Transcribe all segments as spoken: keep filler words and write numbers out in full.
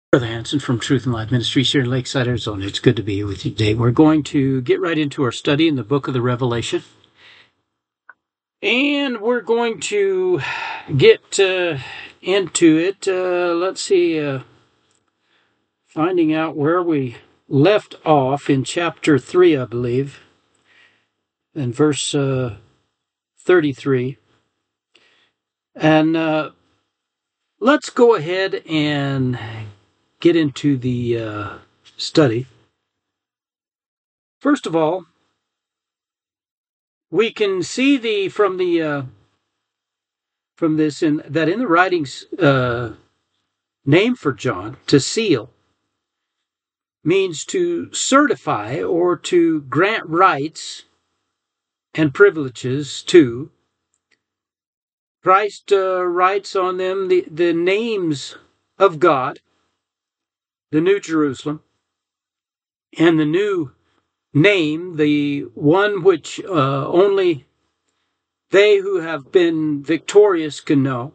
Brother Hanson from Truth and Life Ministries here in Lakeside, Arizona. It's good to be with you today. We're going to get right into our study in the book of the Revelation. And we're going to get uh, into it. Uh, let's see, uh, finding out where we left off in chapter three, I believe, in verse uh, thirty-three. And uh, let's go ahead and get into the uh, study. First of all, we can see the from the uh, from this in that in the writings uh, name for John, to seal, means to certify or to grant rights and privileges to. Christ uh, writes on them the, the names of God, the New Jerusalem, and the new name, the one which uh, only they who have been victorious can know.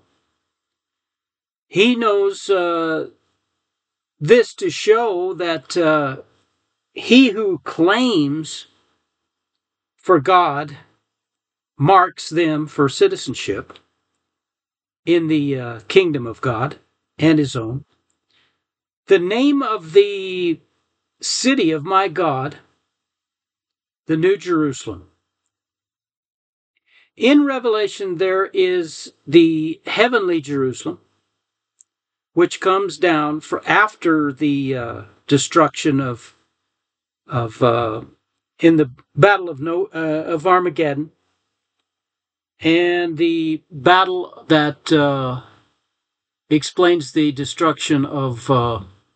He knows uh, this to show that uh, he who claims for God marks them for citizenship in the uh, kingdom of God and his own. The name of the city of my God, the New Jerusalem. In Revelation, there is the heavenly Jerusalem, which comes down for after the uh, destruction of of uh, in the battle of no uh, of Armageddon, and the battle that uh, explains the destruction of uh,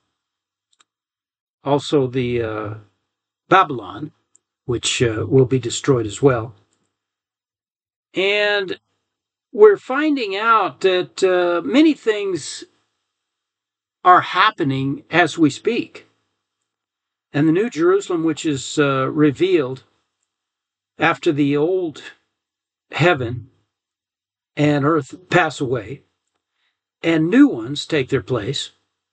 also the uh, Babylon, which uh, will be destroyed as well. And we're finding out that uh, many things are happening as we speak. And the New Jerusalem, which is uh, revealed after the old heaven and earth pass away, and new ones take their place.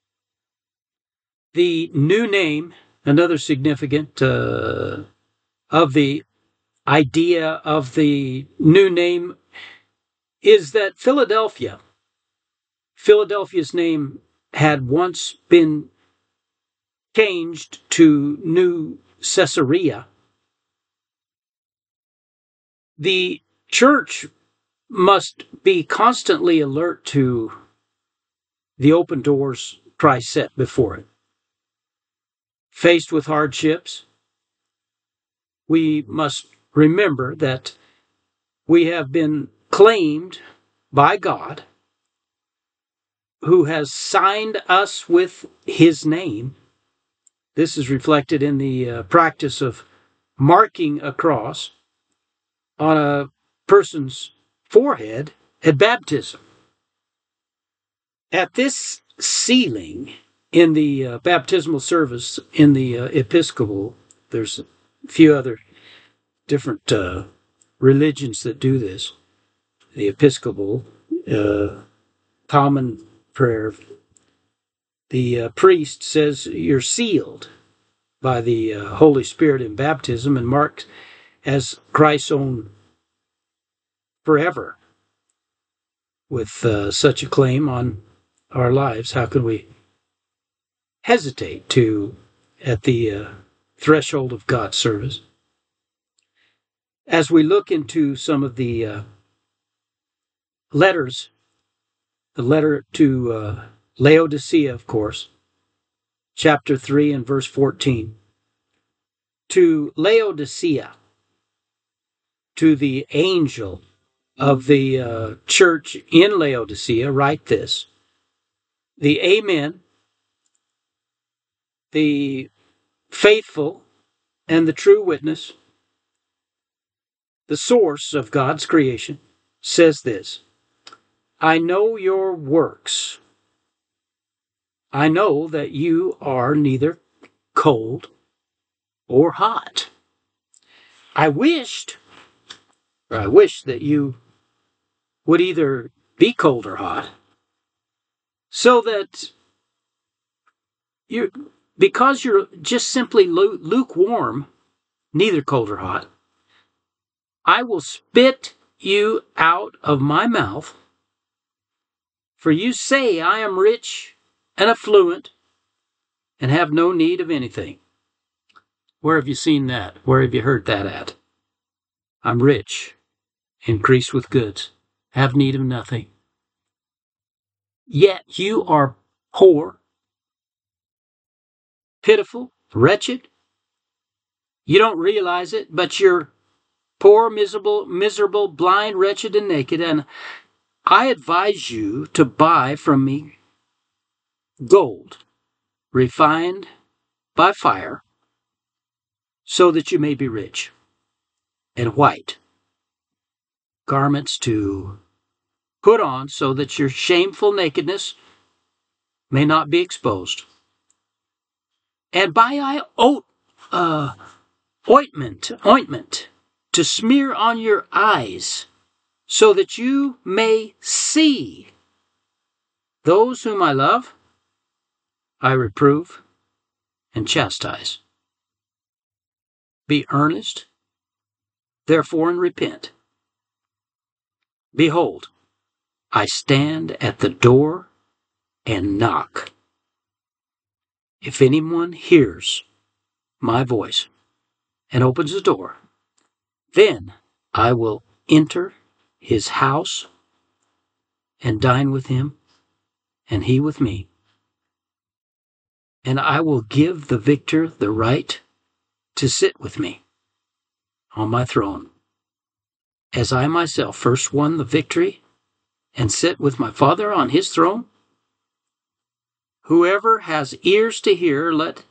The new name, another significant uh, of the idea of the new name, is that Philadelphia, Philadelphia's name had once been changed to New Caesarea. The church must be constantly alert to the open doors Christ set before it. Faced with hardships, we must remember that we have been claimed by God, who has signed us with his name. This is reflected in the uh, practice of marking a cross on a person's forehead at baptism. At this sealing in the uh, baptismal service in the uh, Episcopal, there's a few other different uh, religions that do this. The Episcopal, uh, common prayer, the uh, priest says you're sealed by the uh, Holy Spirit in baptism and marked as Christ's own forever. With uh, such a claim on our lives, how can we hesitate to, at the uh, threshold of God's service? As we look into some of the uh, letters, the letter to uh, Laodicea, of course, chapter three and verse fourteen. To Laodicea, to the angel of the uh, church in Laodicea, write this: the Amen, the faithful and the true witness, the source of God's creation, says this: I know your works. I know that you are neither cold or hot. I wished, or I wish that you would either be cold or hot, so that you're, because you're just simply lukewarm, neither cold or hot, I will spit you out of my mouth. For you say, I am rich and affluent and have no need of anything. Where have you seen that? Where have you heard that at? I'm rich, increased with goods, have need of nothing. Yet you are poor, pitiful, wretched. You don't realize it, but you're poor, miserable, miserable, blind, wretched, and naked. And I advise you to buy from me gold, refined by fire, so that you may be rich, and white garments to put on, so that your shameful nakedness may not be exposed. And buy I oat, uh, ointment, ointment to smear on your eyes, so that you may see. Those whom I love, I reprove and chastise. Be earnest, therefore, and repent. Behold, I stand at the door and knock. If anyone hears my voice and opens the door, then I will enter his house and dine with him, and he with me. And I will give the victor the right to sit with me on my throne, as I myself first won the victory and sit with my Father on his throne. Whoever has ears to hear, let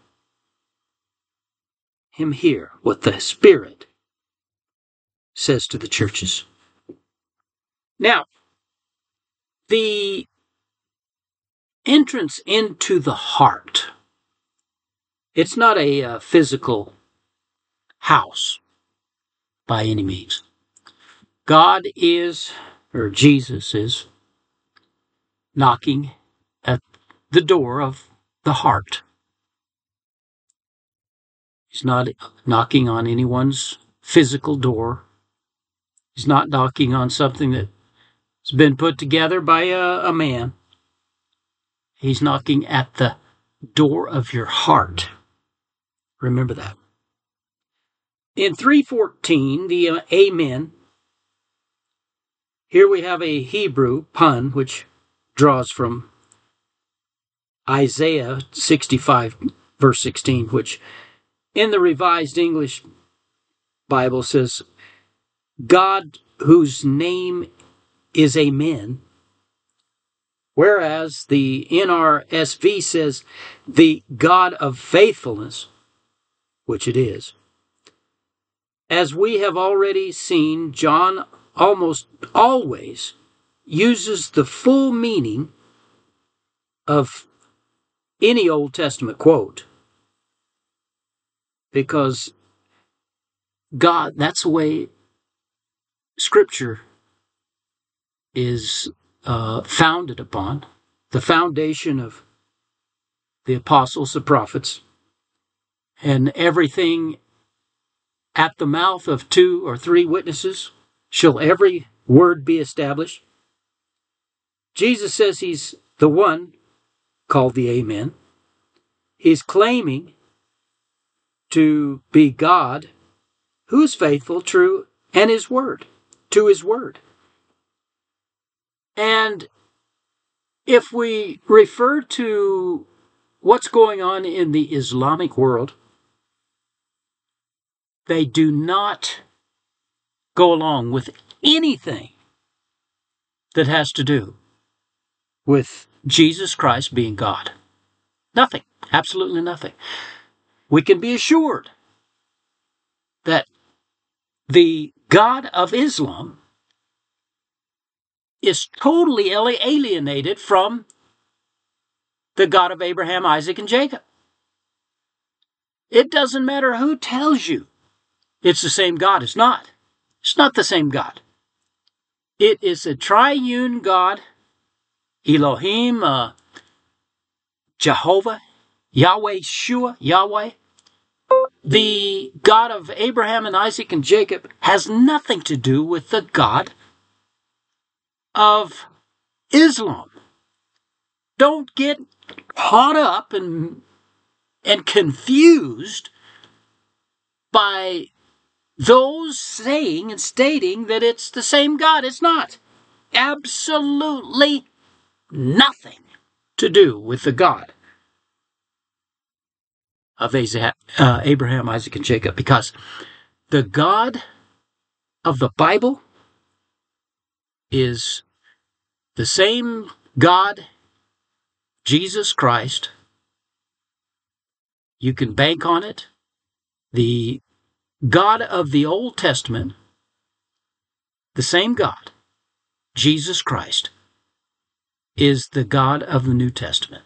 him hear what the Spirit says to the churches. Now, the entrance into the heart, it's not a uh, physical house by any means. God is, or Jesus is, knocking at the door of the heart. He's not knocking on anyone's physical door. He's not knocking on something that's been put together by a, a man. He's knocking at the door of your heart. Remember that. In three fourteen, the uh, Amen, here we have a Hebrew pun which draws from Isaiah sixty-five, verse sixteen, which in the Revised English Bible says, God whose name is Amen, whereas the N R S V says, the God of faithfulness, which it is. As we have already seen, John almost always uses the full meaning of any Old Testament quote, because God, that's the way Scripture is uh, founded upon, the foundation of the apostles, the prophets, and everything at the mouth of two or three witnesses shall every word be established. Jesus says he's the one called the Amen. He's claiming to be God who is faithful, true, and his word, to his word. And if we refer to what's going on in the Islamic world, they do not go along with anything that has to do with Jesus Christ being God. Nothing. Absolutely nothing. We can be assured that the God of Islam is totally alienated from the God of Abraham, Isaac, and Jacob. It doesn't matter who tells you it's the same God. It's not. It's not the same God. It is a triune God, Elohim, uh, Jehovah, Yahweh Shua, Yahweh, the God of Abraham and Isaac and Jacob, has nothing to do with the God of Islam. Don't get caught up and, and confused by those saying and stating that it's the same God. It's not. Absolutely nothing to do with the God of Abraham, Isaac, and Jacob, because the God of the Bible is the same God, Jesus Christ. You can bank on it. The God of the Old Testament, the same God, Jesus Christ, is the God of the New Testament.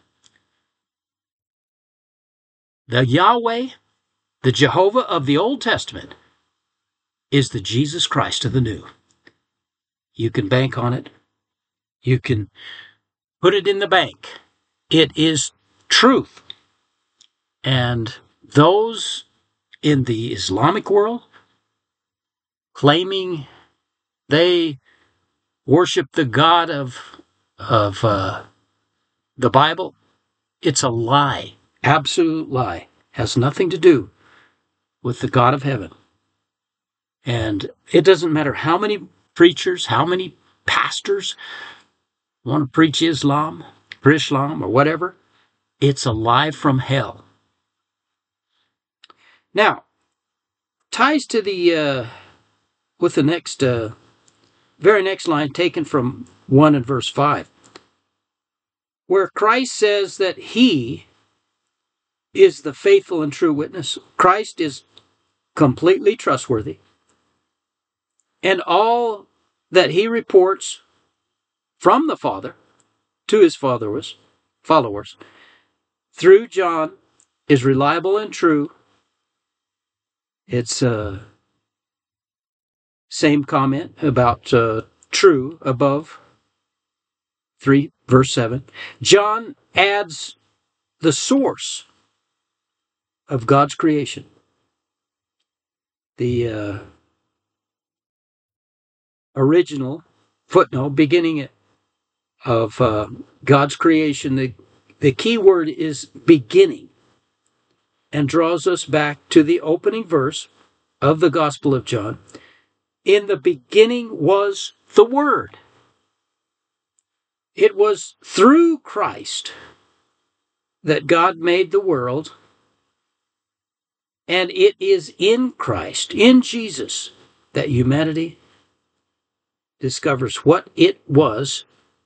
The Yahweh, the Jehovah of the Old Testament, is the Jesus Christ of the New. You can bank on it. You can put it in the bank. It is truth. And those in the Islamic world claiming they worship the God of, of uh, the Bible, it's a lie. Absolute lie. Has nothing to do with the God of heaven. And it doesn't matter how many preachers, how many pastors want to preach Islam, or Islam, or whatever. It's a lie from hell. Now, ties to the, uh, with the next, uh, very next line taken from one and verse five, where Christ says that he is the faithful and true witness. Christ is completely trustworthy. And all that he reports from the Father to his followers, followers through John is reliable and true. It's uh, same comment about uh, true above three, verse seven. John adds the source of God's creation. The uh, original footnote, beginning of uh, God's creation, the, the key word is beginning, and draws us back to the opening verse of the Gospel of John. In the beginning was the Word. It was through Christ that God made the world, and it is in Christ, in Jesus, that humanity discovers what it was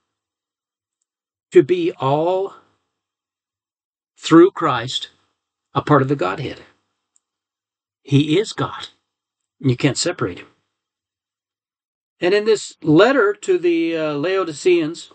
to be all through Christ a part of the Godhead. He is God. You can't separate him. And in this letter to the uh, Laodiceans,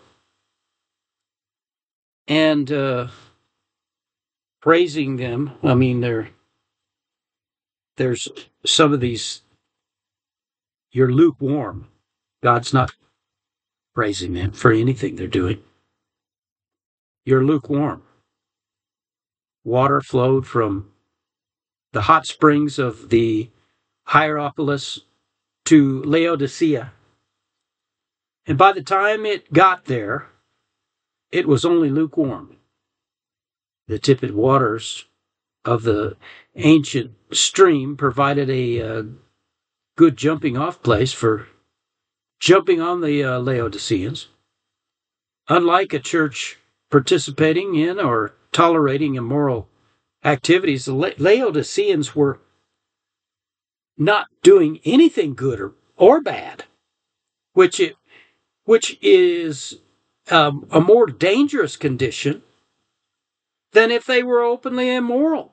and uh, praising them, I mean, there, there's some of these, you're lukewarm. God's not praising them for anything they're doing. You're lukewarm. Water flowed from the hot springs of the Hierapolis to Laodicea. And by the time it got there, it was only lukewarm. The tepid waters of the ancient stream provided a uh, good jumping off place for jumping on the uh, Laodiceans. Unlike a church participating in or tolerating immoral activities, the La- Laodiceans were not doing anything good or, or bad, which it, which is um, a more dangerous condition than if they were openly immoral.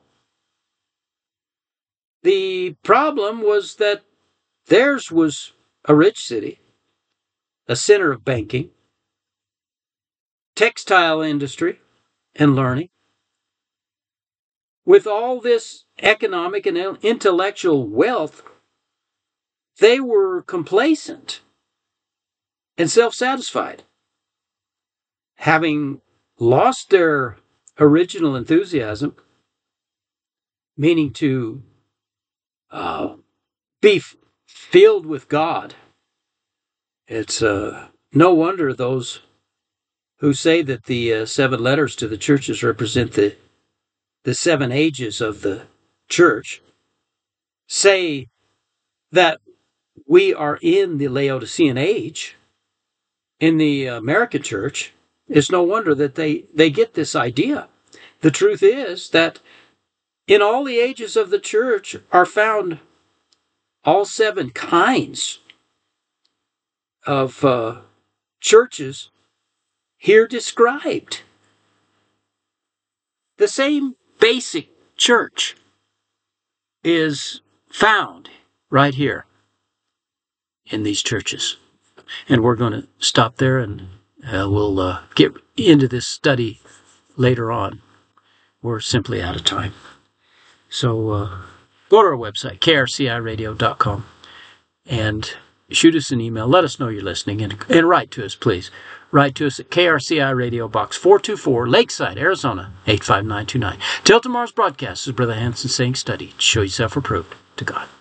The problem was that theirs was a rich city, a center of banking, textile industry, and learning. With all this economic and intellectual wealth, they were complacent and self-satisfied. Having lost their original enthusiasm, meaning to uh, be f- filled with God. It's uh, no wonder those who say that the uh, seven letters to the churches represent the the seven ages of the church say that we are in the Laodicean age in the American church. It's no wonder that they, they get this idea. The truth is that in all the ages of the church are found all seven kinds of uh, churches here described. The same basic church is found right here in these churches. And we're going to stop there, and uh, we'll uh, get into this study later on. We're simply out of time. So uh, go to our website, K R C I radio dot com, and shoot us an email. Let us know you're listening, and, and write to us, please. Write to us at K R C I Radio Box four two four, Lakeside, Arizona, eight five nine two nine. Till tomorrow's broadcast, this is Brother Hanson saying, study, show yourself approved to God.